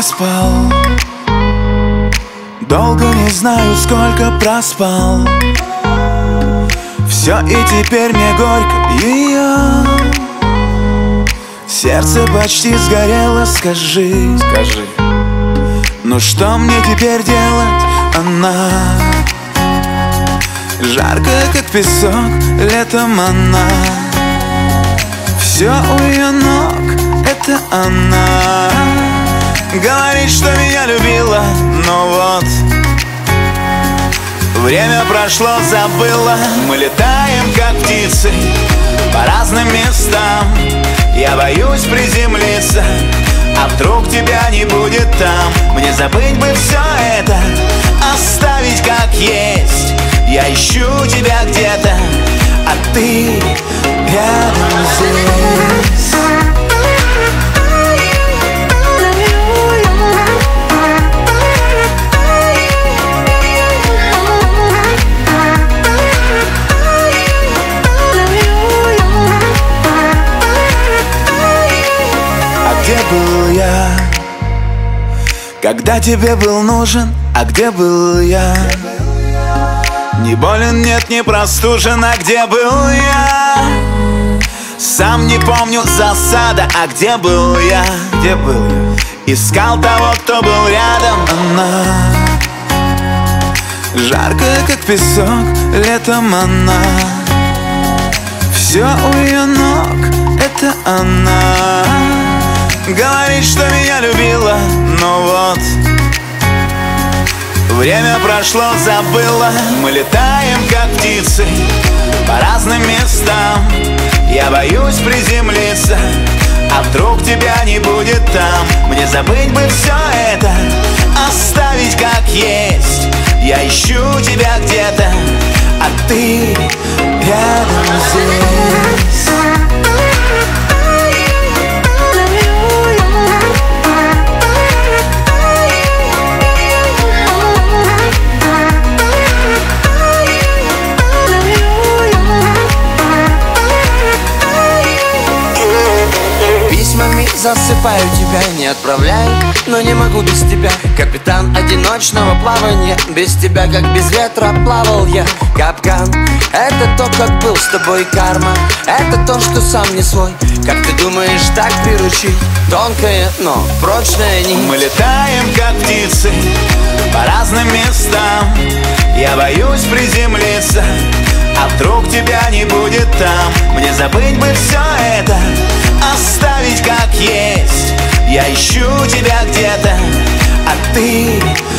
проспал. Долго не знаю, сколько проспал. Все, и теперь мне горько ее. Сердце почти сгорело, скажи. Ну что мне теперь делать, она? Жаркая, как песок, летом она. Все у ее ног, это она. Говорит, что меня любила, но вот время прошло, забыла. Мы летаем, как птицы, по разным местам. Я боюсь приземлиться, а вдруг тебя не будет там. Мне забыть бы все это, оставить как есть. Я ищу тебя где-то, а ты рядом здесь. Где был я, когда тебе был нужен? А где был я? Не болен, нет, не простужен. А где был я? Сам не помню, засада. А где был я? Где был я? Искал того, кто был рядом. Она жаркая, как песок, летом она. Все у ее ног, это она. Говорит, что меня любила, но вот время прошло, забыла. Мы летаем, как птицы, по разным местам. Я боюсь приземлиться, а вдруг тебя не будет там. Мне забыть бы все это, оставить как есть. Я ищу тебя где-то, а ты рядом здесь. Засыпаю тебя, не отправляю, но не могу без тебя. Капитан одиночного плавания, без тебя, как без ветра, плавал я. Капкан, это то, как был с тобой карма. Это то, что сам не свой. Как ты думаешь, так приручить? Тонкая, но прочная нить. Мы летаем, как птицы, по разным местам. Я боюсь приземлиться, а вдруг тебя не будет там. Мне забыть бы все это, оставить как есть. Я ищу тебя где-то, а ты